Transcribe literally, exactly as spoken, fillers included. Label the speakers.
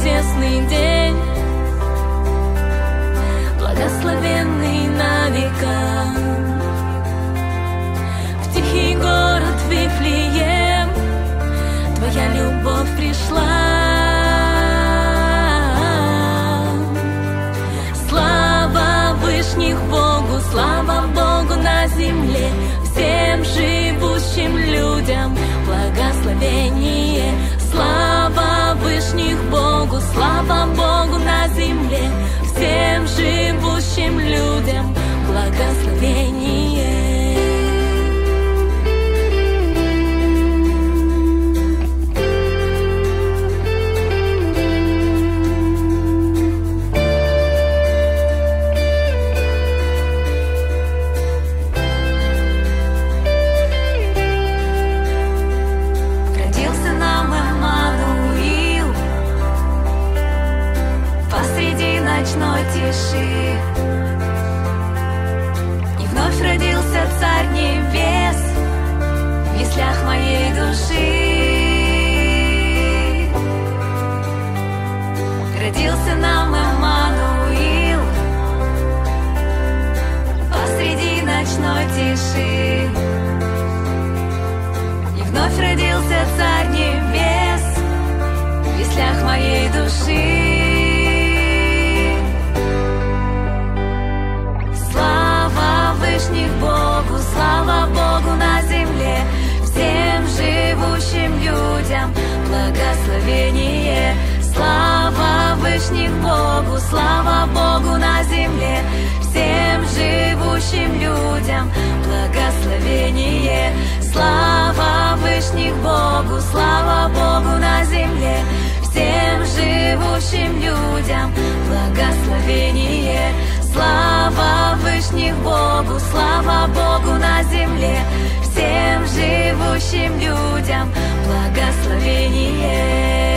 Speaker 1: чудесный день, благословенный на века. В тихий город Вифлеем Твоя любовь пришла. Слава Вышних Богу, слава Богу на земле, всем живущим людям благословение. Слава Вышних Богу, слава Богу на земле, всем живущим людям благословение. Ночной тиши, и вновь родился Царь Небес в яслях моей души. Родился нам Эммануил посреди ночной тиши, и вновь родился Царь Небес в яслях моей души. Вышних Богу, слава Богу на земле, всем живущим людям благословение. Слава Вышних Богу, слава Богу на земле, всем живущим людям благословение. Слава Вышних Богу, слава Богу на земле, всем живущим людям благословение. Слава Вышних Богу, слава Богу на земле, всем живущим людям благословение.